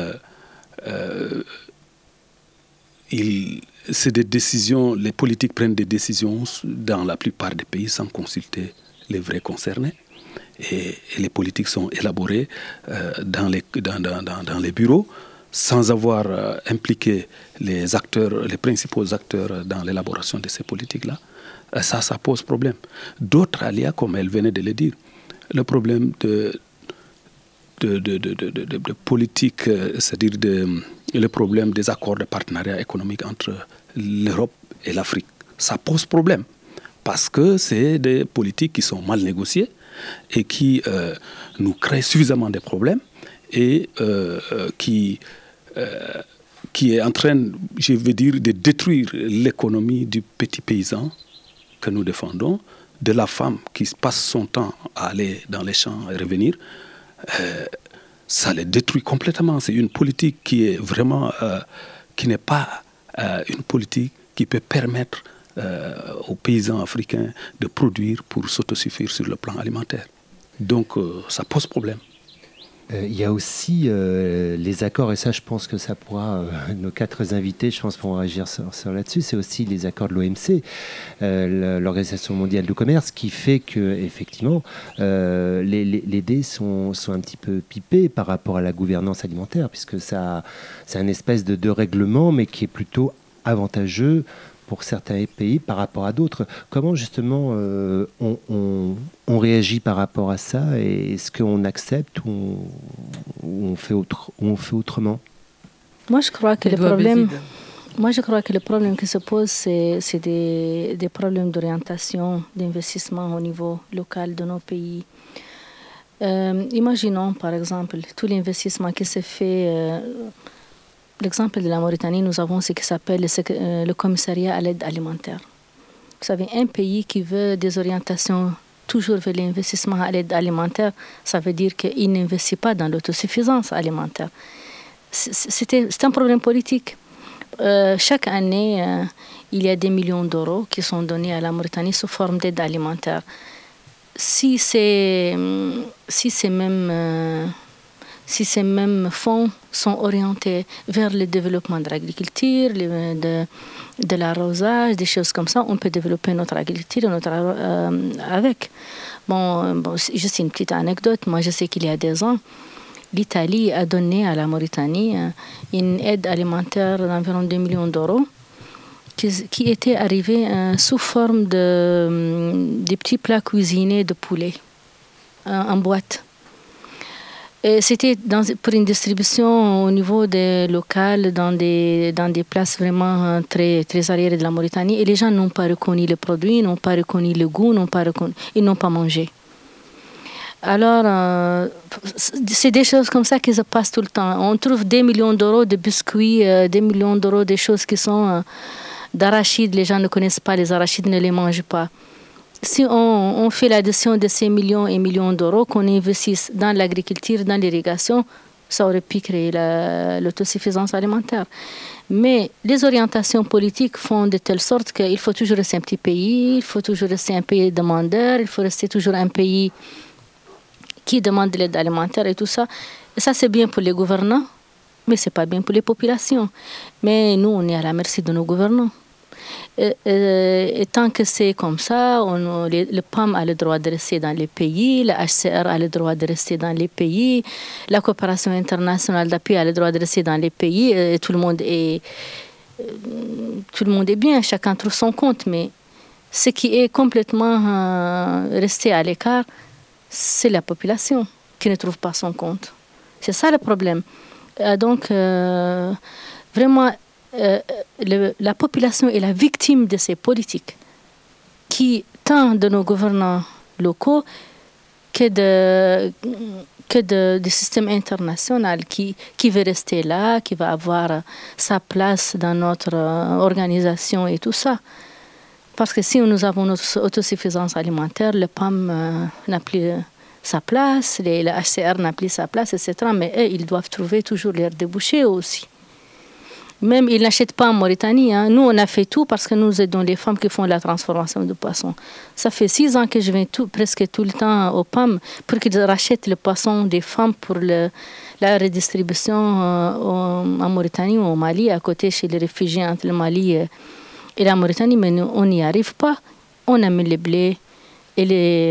c'est des décisions, les politiques prennent des décisions dans la plupart des pays sans consulter les vrais concernés. Et les politiques sont élaborées dans les bureaux sans avoir impliqué les principaux acteurs dans l'élaboration de ces politiques-là. Ça pose problème. D'autres aléas, comme elle venait de le dire, le problème de politique, c'est-à-dire le problème des accords de partenariat économique entre l'Europe et l'Afrique, ça pose problème parce que c'est des politiques qui sont mal négociées et qui nous créent suffisamment de problèmes et qui est en train, je veux dire, de détruire l'économie du petit paysan que nous défendons, de la femme qui passe son temps à aller dans les champs et revenir. Ça les détruit complètement. C'est une politique qui est vraiment, qui n'est pas une politique qui peut permettre aux paysans africains de produire pour s'autosuffire sur le plan alimentaire. Donc ça pose problème. Il y a aussi les accords, et ça je pense que ça pourra, nos 4 invités, je pense, pourront réagir sur là-dessus, c'est aussi les accords de l'OMC, l'Organisation mondiale du commerce, qui fait que effectivement les dés sont un petit peu pipés par rapport à la gouvernance alimentaire, puisque c'est un espèce de règlement, mais qui est plutôt avantageux pour certains pays par rapport à d'autres. Comment justement on réagit par rapport à ça, et est-ce qu'on accepte ou on fait autrement? Moi, je crois que le problème qui se pose, c'est des problèmes d'orientation, d'investissement au niveau local de nos pays. Imaginons, par exemple, tout l'investissement qui se fait. L'exemple de la Mauritanie, nous avons ce qui s'appelle le commissariat à l'aide alimentaire. Vous savez, un pays qui veut des orientations toujours vers l'investissement à l'aide alimentaire, ça veut dire qu'il n'investit pas dans l'autosuffisance alimentaire. C'est un problème politique. Chaque année, il y a des millions d'euros qui sont donnés à la Mauritanie sous forme d'aide alimentaire. Si c'est même si ces mêmes fonds sont orientés vers le développement de l'agriculture, de l'arrosage, des choses comme ça, on peut développer notre agriculture avec. Bon, juste une petite anecdote. Moi, je sais qu'il y a 2 ans, l'Italie a donné à la Mauritanie une aide alimentaire d'environ 2 millions d'euros qui était arrivée sous forme de petits plats cuisinés de poulet en boîte. Et c'était pour une distribution au niveau des locales dans des places vraiment très, très arriérées de la Mauritanie. Et les gens n'ont pas reconnu le produit, n'ont pas reconnu le goût, ils n'ont pas mangé. Alors, c'est des choses comme ça qui se passent tout le temps. On trouve des millions d'euros de biscuits, des millions d'euros de choses qui sont d'arachides. Les gens ne connaissent pas les arachides, ne les mangent pas. Si on fait l'addition de ces millions et millions d'euros qu'on investisse dans l'agriculture, dans l'irrigation, ça aurait pu créer l'autosuffisance alimentaire. Mais les orientations politiques font de telle sorte qu'il faut toujours rester un petit pays, il faut toujours rester un pays demandeur, il faut rester toujours un pays qui demande de l'aide alimentaire et tout ça. Et ça, c'est bien pour les gouvernants, mais ce n'est pas bien pour les populations. Mais nous, on est à la merci de nos gouvernants. Et tant que c'est comme ça, le PAM a le droit de rester dans les pays, le HCR a le droit de rester dans les pays, la coopération internationale d'appui a le droit de rester dans les pays, et tout le monde est bien, chacun trouve son compte. Mais ce qui est complètement resté à l'écart, c'est la population qui ne trouve pas son compte. C'est ça le problème. Donc, vraiment, la population est la victime de ces politiques, tant de nos gouvernants locaux que du système international qui veut rester là, qui va avoir sa place dans notre organisation et tout ça. Parce que si nous avons notre autosuffisance alimentaire, le PAM n'a plus sa place, le HCR n'a plus sa place, etc. Mais eux, ils doivent trouver toujours leurs débouchés aussi. Même, ils n'achètent pas en Mauritanie. Nous, on a fait tout parce que nous aidons les femmes qui font la transformation de poisson. Ça fait 6 ans que je viens presque tout le temps au PAM pour qu'ils rachètent le poisson des femmes pour la redistribution en Mauritanie ou au Mali, à côté chez les réfugiés entre le Mali et la Mauritanie. Mais nous, on n'y arrive pas. On amène le blé et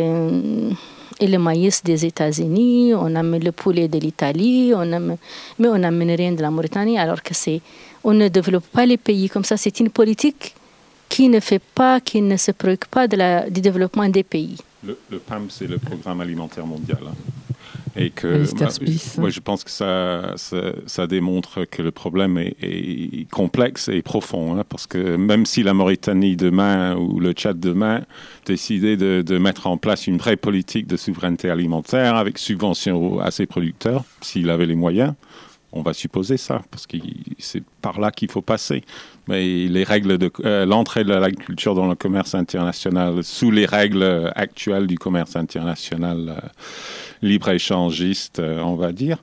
le maïs des États-Unis, on amène le poulet de l'Italie, mais on n'amène rien de la Mauritanie, alors que on ne développe pas les pays comme ça. C'est une politique qui ne se préoccupe pas du développement des pays. Le PAM, c'est le Programme alimentaire mondial. Et que moi, je pense que ça démontre que le problème est complexe et profond, parce que même si la Mauritanie demain ou le Tchad demain décidait de mettre en place une vraie politique de souveraineté alimentaire avec subventions à ses producteurs, s'il avait les moyens, on va supposer ça, parce que c'est par là qu'il faut passer. Mais les règles de l'entrée de l'agriculture dans le commerce international, sous les règles actuelles du commerce international libre-échangiste, on va dire,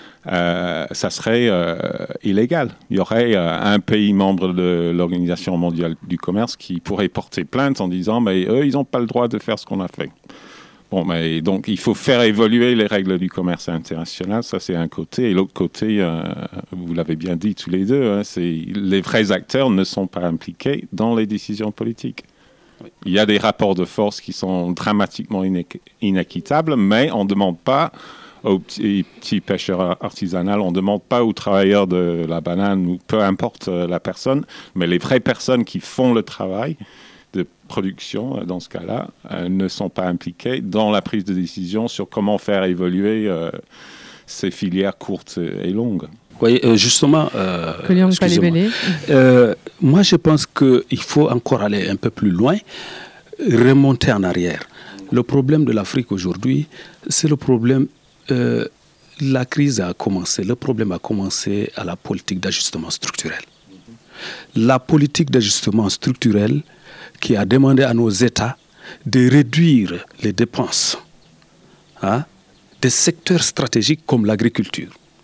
ça serait illégal. Il y aurait un pays membre de l'Organisation mondiale du commerce qui pourrait porter plainte en disant « mais eux, ils n'ont pas le droit de faire ce qu'on a fait ». Bon, mais donc il faut faire évoluer les règles du commerce international, ça c'est un côté. Et l'autre côté, vous l'avez bien dit tous les deux, les vrais acteurs ne sont pas impliqués dans les décisions politiques. Oui. Il y a des rapports de force qui sont dramatiquement inéquitables, mais on ne demande pas aux petits pêcheurs artisanaux, on ne demande pas aux travailleurs de la banane, ou peu importe la personne, mais les vraies personnes qui font le travail de production, dans ce cas-là, ne sont pas impliqués dans la prise de décision sur comment faire évoluer ces filières courtes et longues. Oui, justement, moi je pense qu'il faut encore aller un peu plus loin, remonter en arrière. Le problème de l'Afrique aujourd'hui, c'est le problème, la crise a commencé, le problème a commencé à la politique d'ajustement structurel. La politique d'ajustement structurel qui a demandé à nos États de réduire les dépenses des secteurs stratégiques comme l'agriculture.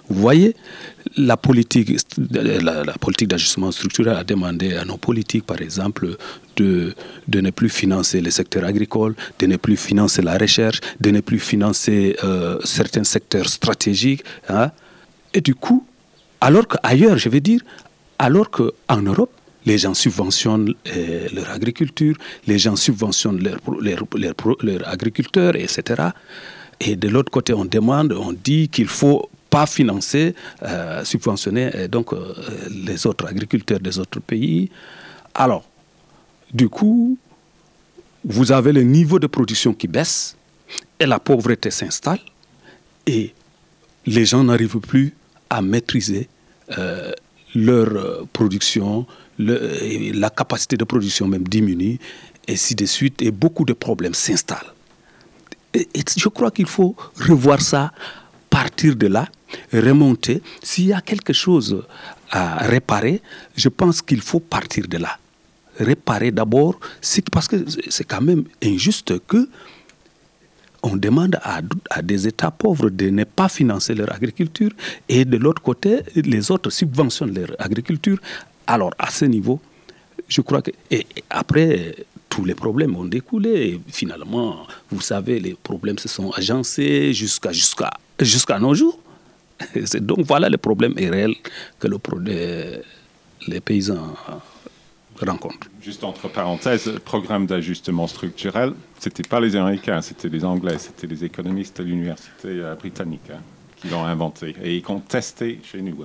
Vous voyez, la politique d'ajustement structurel a demandé à nos politiques, par exemple, de ne plus financer les secteurs agricoles, de ne plus financer la recherche, de ne plus financer certains secteurs stratégiques. Hein. Et du coup, alors qu'ailleurs, je veux dire, alors qu'en Europe, les gens subventionnent leur agriculture, les gens subventionnent leurs agriculteurs, etc. Et de l'autre côté, on dit qu'il ne faut pas financer, subventionner les autres agriculteurs des autres pays. Alors, du coup, vous avez le niveau de production qui baisse et la pauvreté s'installe et les gens n'arrivent plus à maîtriser leur production, la capacité de production même diminue, et ainsi de suite, et beaucoup de problèmes s'installent. Et je crois qu'il faut revoir ça, partir de là, remonter. S'il y a quelque chose à réparer, je pense qu'il faut partir de là. Réparer d'abord, parce que c'est quand même injuste que on demande à des États pauvres de ne pas financer leur agriculture et de l'autre côté, les autres subventionnent leur agriculture. Alors, à ce niveau, je crois que... Et après, tous les problèmes ont découlé. Et finalement, vous savez, les problèmes se sont agencés jusqu'à nos jours. Donc, voilà le problème réel que les paysans rencontrent. Juste entre parenthèses, le programme d'ajustement structurel, ce n'était pas les Américains, c'était les Anglais, c'était les économistes de l'université britannique qui l'ont inventé et qui ont testé chez nous.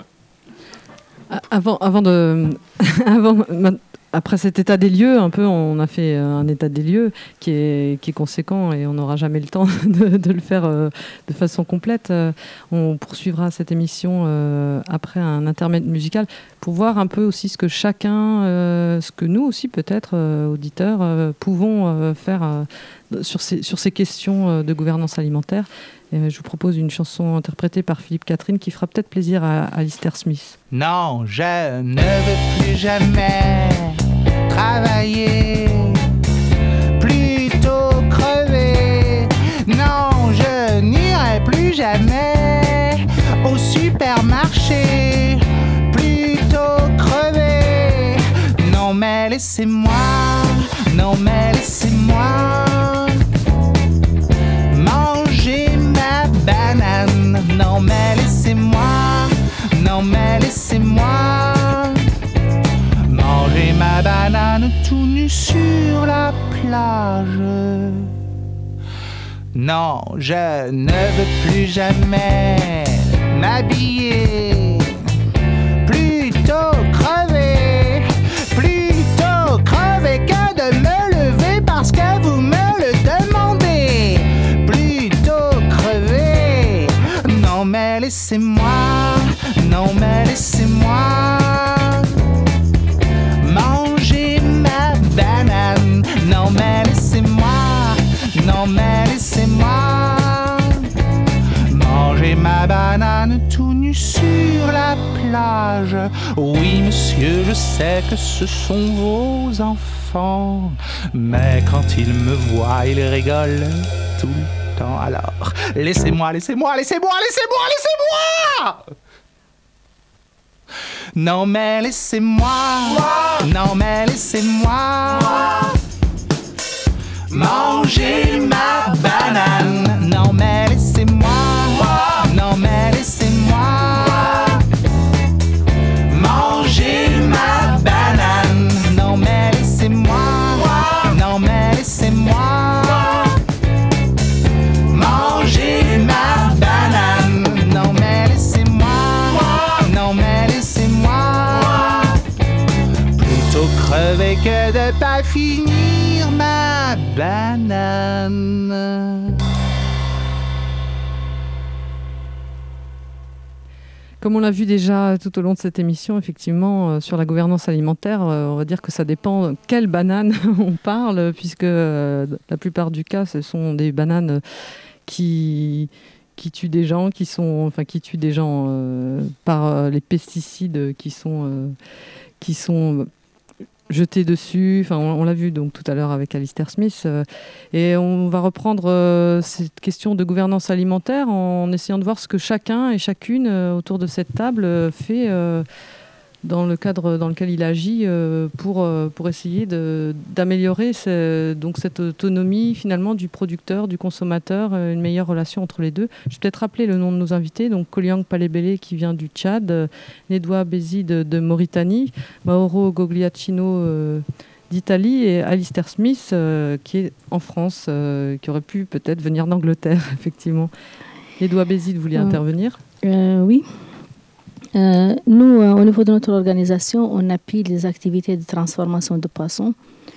Après cet état des lieux, un peu, on a fait un état des lieux qui est conséquent et on n'aura jamais le temps de le faire de façon complète. On poursuivra cette émission après un intermède musical pour voir un peu aussi ce que chacun, ce que nous aussi peut-être, auditeurs, pouvons faire sur ces questions de gouvernance alimentaire. Et je vous propose une chanson interprétée par Philippe Catherine qui fera peut-être plaisir à Alistair Smith. Non, je ne veux plus jamais travailler, plutôt crever. Non, je n'irai plus jamais au supermarché, plutôt crever. Non mais laissez-moi, non mais laissez-moi manger ma banane. Non mais laissez-moi, non mais laissez-moi manger ma banane tout nu sur la plage. Non, je ne veux plus jamais m'habiller, plutôt crever que de me lever parce que vous me le demandez, plutôt crever. Non mais laissez-moi, non mais laissez-moi manger ma banane. Non mais laissez-moi, non mais laissez-moi manger ma banane tout nu sur la plage. Oui monsieur, je sais que ce sont vos enfants, mais quand ils me voient, ils rigolent tout le temps. Alors laissez-moi, laissez-moi, laissez-moi, laissez-moi, laissez-moi. Non mais laissez-moi, non mais laissez-moi manger ma banane. Non mais laissez-moi, non mais laissez-moi manger ma banane. Non mais laissez-moi, non mais laissez-moi manger ma banane. Non mais laissez-moi, non mais laissez-moi plutôt crever que de pas finir ma banane. Comme on l'a vu déjà tout au long de cette émission, effectivement, sur la gouvernance alimentaire, on va dire que ça dépend quelle banane on parle, puisque la plupart du cas, ce sont des bananes qui tuent des gens, qui tuent des gens par les pesticides qui sont jeter dessus. Enfin, on l'a vu donc tout à l'heure avec Alistair Smith. Et on va reprendre cette question de gouvernance alimentaire en essayant de voir ce que chacun et chacune autour de cette table fait dans le cadre dans lequel il agit pour essayer d'améliorer cette autonomie finalement du producteur, du consommateur, une meilleure relation entre les deux. Je vais peut-être rappeler le nom de nos invités, donc Koliang Palebele qui vient du Tchad, Nedwa Bézid de Mauritanie, Mauro Gogliacino d'Italie et Alistair Smith qui est en France, qui aurait pu peut-être venir d'Angleterre, effectivement. Nedwa Bézid, vous vouliez intervenir ? Oui. Nous, au niveau de notre organisation, on appuie les activités de transformation de poissons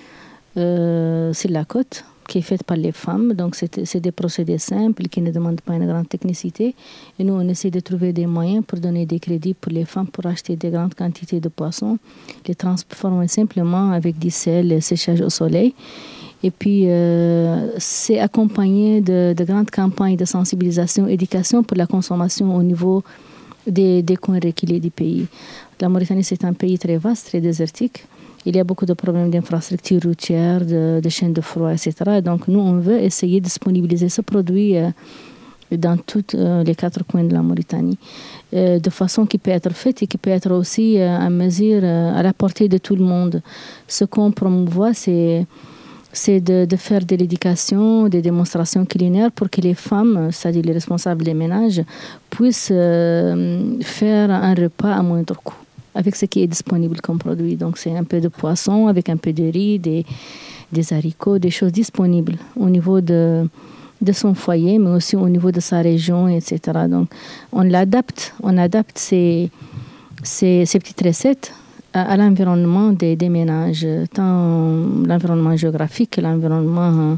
sur la côte, qui est faite par les femmes. Donc, c'est des procédés simples qui ne demandent pas une grande technicité. Et nous, on essaie de trouver des moyens pour donner des crédits pour les femmes pour acheter des grandes quantités de poissons, les transformer simplement avec du sel et séchage au soleil. Et puis, c'est accompagné de grandes campagnes de sensibilisation, éducation pour la consommation au niveau des coins reculés du pays. La Mauritanie, c'est un pays très vaste, très désertique. Il y a beaucoup de problèmes d'infrastructures routières, de chaînes de froid, etc. Donc, nous, on veut essayer de disponibiliser ce produit dans tous les 4 coins de la Mauritanie, de façon qui peut être faite et qui peut être aussi à mesure, à la portée de tout le monde. Ce qu'on promouvoit, c'est de faire de l'éducation, des démonstrations culinaires pour que les femmes, c'est-à-dire les responsables des ménages, puissent faire un repas à moindre coût avec ce qui est disponible comme produit. Donc, c'est un peu de poisson avec un peu de riz, des haricots, des choses disponibles au niveau de son foyer, mais aussi au niveau de sa région, etc. Donc, on adapte ces petites recettes à l'environnement des ménages, tant l'environnement géographique que l'environnement,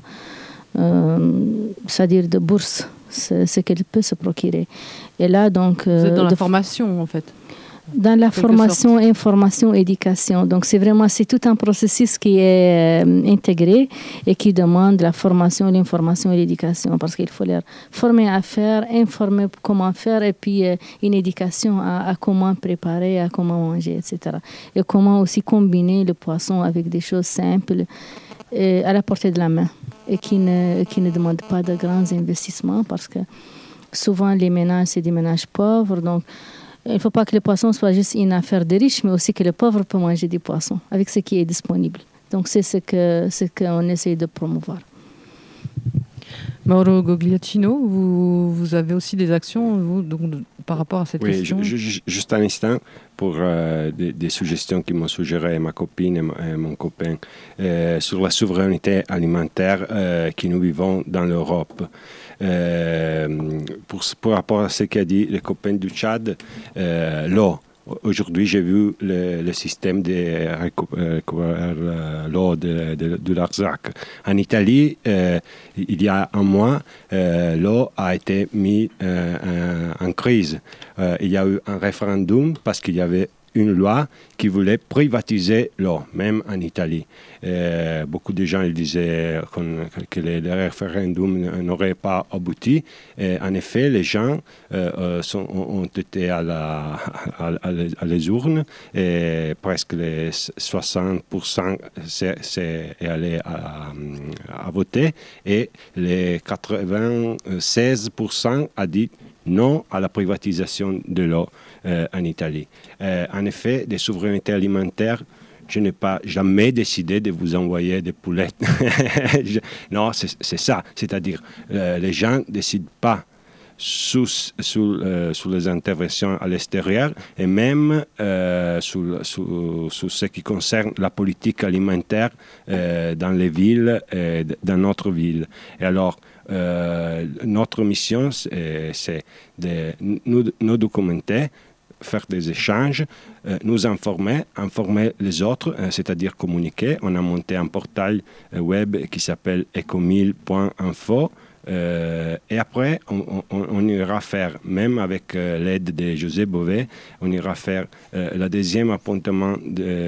c'est-à-dire de bourse, ce qu'elle peut se procurer. Et là, donc... Vous êtes dans la formation, en fait. Dans la formation, information, éducation. Donc, c'est tout un processus qui est intégré et qui demande la formation, l'information et l'éducation, parce qu'il faut les former à faire, informer comment faire, et puis une éducation à comment préparer, à comment manger, etc. Et comment aussi combiner le poisson avec des choses simples à la portée de la main et qui ne demandent pas de grands investissements, parce que souvent, les ménages, c'est des ménages pauvres, donc il ne faut pas que le poisson soit juste une affaire de riches, mais aussi que le pauvre peut manger du poisson avec ce qui est disponible. Donc, c'est ce qu'on essaie de promouvoir. Mauro Gogliacino, vous avez aussi des actions par rapport à cette question ? Oui, juste un instant pour des suggestions qui m'ont suggéré ma copine et mon copain sur la souveraineté alimentaire que nous vivons dans l'Europe. Pour rapport à ce qu'a dit le copain du Tchad, l'eau. Aujourd'hui, j'ai vu le système de récupérer l'eau de l'Arzac. En Italie, il y a un mois, l'eau a été mise en crise. Il y a eu un référendum parce qu'il y avait une loi qui voulait privatiser l'eau, même en Italie. Beaucoup de gens disaient que le référendum n'aurait pas abouti. Et en effet, les gens ont été à les urnes et presque les 60% est allé à voter et les 96% a dit non à la privatisation de l'eau en Italie. En effet, des souverainetés alimentaires, je n'ai pas jamais décidé de vous envoyer des poulettes. Non, c'est ça. C'est-à-dire, les gens ne décident pas sous les interventions à l'extérieur et même sur ce qui concerne la politique alimentaire dans les villes, dans notre ville. Et alors, notre mission, c'est de nous documenter, faire des échanges, nous informer les autres, c'est-à-dire communiquer. On a monté un portail web qui s'appelle ecomil.info. Et après, on ira faire, même avec l'aide de José Bové, on ira faire le deuxième appuntement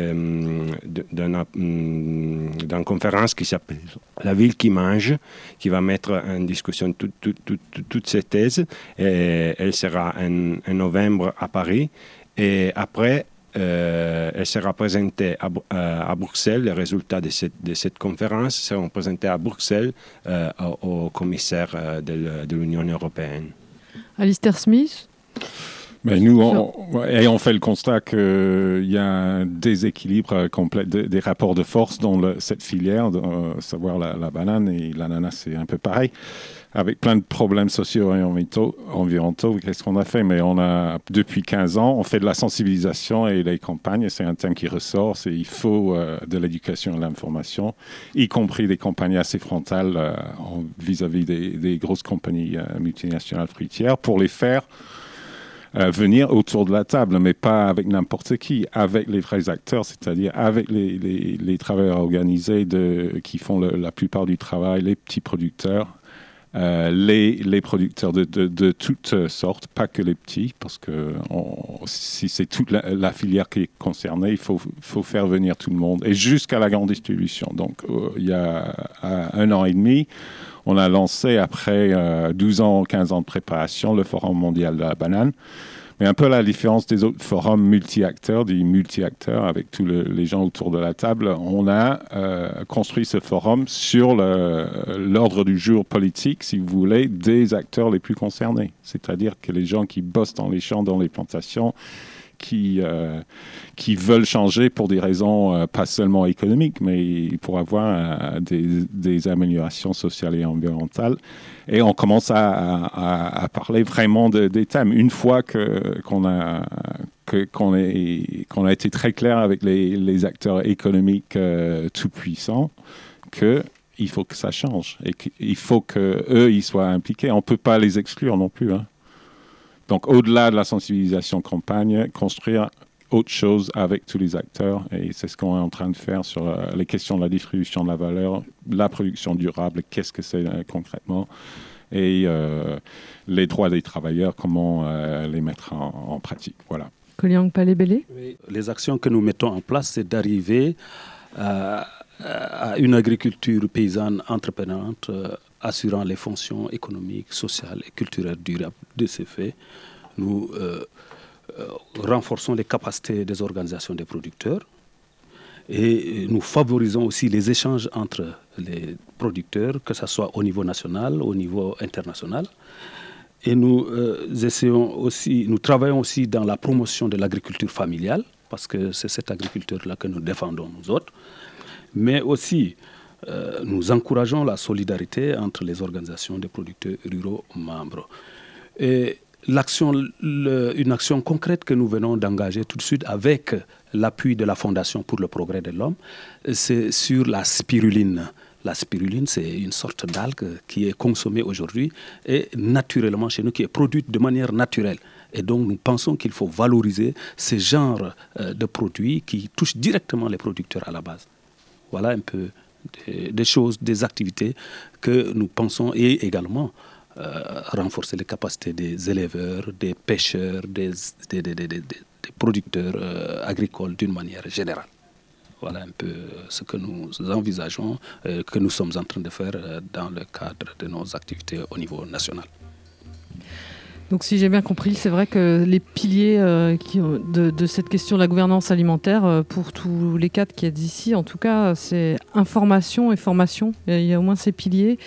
d'une conférence qui s'appelle La ville qui mange, qui va mettre en discussion toutes ces thèses. Et elle sera en novembre à Paris. Et après, elle sera présentée à Bruxelles. Les résultats de cette conférence seront présentés à Bruxelles au commissaire de l'Union européenne. Alistair Smith. Mais nous, on fait le constat qu'il y a un déséquilibre complet des rapports de force dans cette filière, savoir la banane et l'ananas, c'est un peu pareil, avec plein de problèmes socio-environnementaux. Qu'est-ce qu'on a fait? Mais depuis 15 ans, on fait de la sensibilisation et les campagnes, c'est un thème qui ressort, il faut de l'éducation et de l'information, y compris des campagnes assez frontales vis-à-vis des grosses compagnies multinationales fruitières, pour les faire venir autour de la table, mais pas avec n'importe qui, avec les vrais acteurs, c'est-à-dire avec les travailleurs organisés qui font la plupart du travail, les petits producteurs, les producteurs de toutes sortes, pas que les petits, parce que si c'est toute la filière qui est concernée, il faut faire venir tout le monde, et jusqu'à la grande distribution. Donc, il y a 1 an et demi, on a lancé, après 12 ans, 15 ans de préparation, le Forum mondial de la banane. Mais un peu la différence des autres forums multi-acteurs, avec tous les gens autour de la table, on a construit ce forum sur l'ordre du jour politique, si vous voulez, des acteurs les plus concernés. C'est-à-dire que les gens qui bossent dans les champs, dans les plantations, qui veulent changer pour des raisons pas seulement économiques, mais pour avoir des améliorations sociales et environnementales. Et on commence à parler vraiment des thèmes. Une fois qu'on a été très clair avec les acteurs économiques tout-puissants, qu'il faut que ça change et qu'il faut qu'eux, ils soient impliqués. On ne peut pas les exclure non plus, hein. Donc, au-delà de la sensibilisation campagne, construire autre chose avec tous les acteurs. Et c'est ce qu'on est en train de faire sur les questions de la distribution de la valeur, la production durable, qu'est-ce que c'est concrètement, et les droits des travailleurs, comment les mettre en pratique. Voilà. Koliang Palebele. Les actions que nous mettons en place, c'est d'arriver à une agriculture paysanne entreprenante, assurant les fonctions économiques, sociales et culturelles durables. De ce fait, nous renforçons les capacités des organisations des producteurs et nous favorisons aussi les échanges entre les producteurs, que ce soit au niveau national, au niveau international. Et nous travaillons aussi dans la promotion de l'agriculture familiale, parce que c'est cette agriculture-là que nous défendons nous autres, mais aussi nous encourageons la solidarité entre les organisations des producteurs ruraux membres. Et une action concrète que nous venons d'engager tout de suite avec l'appui de la Fondation pour le progrès de l'homme, c'est sur la spiruline. La spiruline, c'est une sorte d'algue qui est consommée aujourd'hui et naturellement chez nous, qui est produite de manière naturelle. Et donc, nous pensons qu'il faut valoriser ce genre de produits qui touchent directement les producteurs à la base. Voilà un peu des choses, des activités que nous pensons, et également renforcer les capacités des éleveurs, des pêcheurs, des producteurs agricoles d'une manière générale. Voilà un peu ce que nous envisageons, que nous sommes en train de faire dans le cadre de nos activités au niveau national. Donc si j'ai bien compris, c'est vrai que les piliers de cette question de la gouvernance alimentaire, pour tous les cadres qui êtes ici, en tout cas, c'est information et formation. Il y a au moins ces piliers.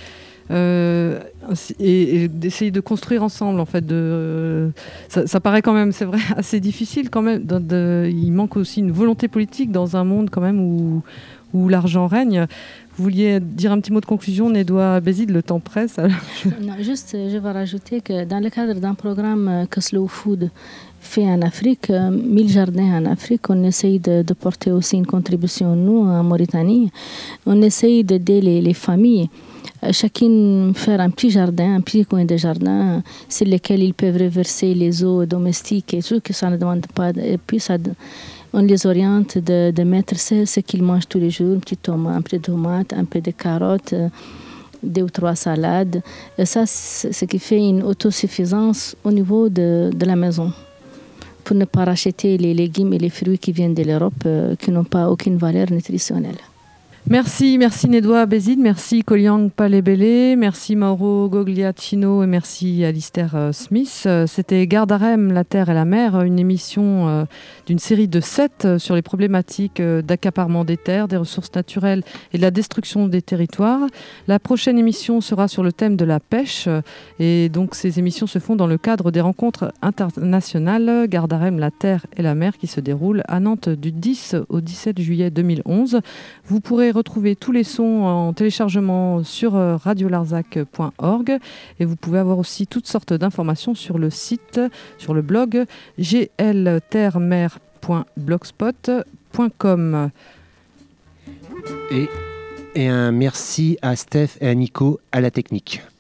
Et d'essayer de construire ensemble, en fait. Ça paraît quand même, c'est vrai, assez difficile quand même. Il manque aussi une volonté politique dans un monde quand même où l'argent règne. Vous vouliez dire un petit mot de conclusion, Nedwa Bézid, le temps presse. Non, juste, je vais rajouter que dans le cadre d'un programme que Slow Food fait en Afrique, 1000 jardins en Afrique, on essaye de porter aussi une contribution, nous, en Mauritanie. On essaye d'aider les familles. Chacune faire un petit jardin, un petit coin de jardin sur lequel ils peuvent reverser les eaux domestiques et tout, que ça ne demande pas. Et puis on les oriente de mettre ce qu'ils mangent tous les jours, un peu de tomate, un peu de carottes, 2 ou 3 salades. Et ça, c'est ce qui fait une autosuffisance au niveau de la maison, pour ne pas racheter les légumes et les fruits qui viennent de l'Europe, qui n'ont pas aucune valeur nutritionnelle. Merci Nedoa Bézid, merci Koliang Palebele, merci Mauro Gogliacino et merci Alistair Smith. C'était Gardarem, la terre et la mer, une émission d'une série de 7 sur les problématiques d'accaparement des terres, des ressources naturelles et de la destruction des territoires. La prochaine émission sera sur le thème de la pêche et donc ces émissions se font dans le cadre des rencontres internationales Gardarem, la terre et la mer qui se déroulent à Nantes du 10 au 17 juillet 2011. Vous pourrez retrouver tous les sons en téléchargement sur radiolarzac.org et vous pouvez avoir aussi toutes sortes d'informations sur le site, sur le blog glterremer.blogspot.com. Et un merci à Steph et à Nico à la technique.